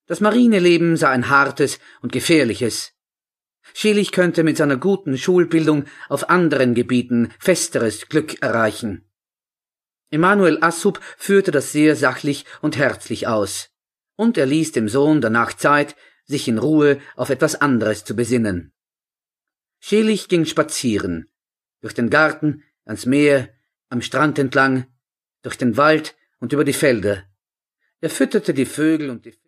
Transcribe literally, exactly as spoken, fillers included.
Das Marineleben sei ein hartes und gefährliches. Schily könnte mit seiner guten Schulbildung auf anderen Gebieten festeres Glück erreichen. Emanuel Assub führte das sehr sachlich und herzlich aus, und er ließ dem Sohn danach Zeit, sich in Ruhe auf etwas anderes zu besinnen. Schily ging spazieren, durch den Garten, ans Meer, am Strand entlang, durch den Wald und über die Felder. Er fütterte die Vögel und die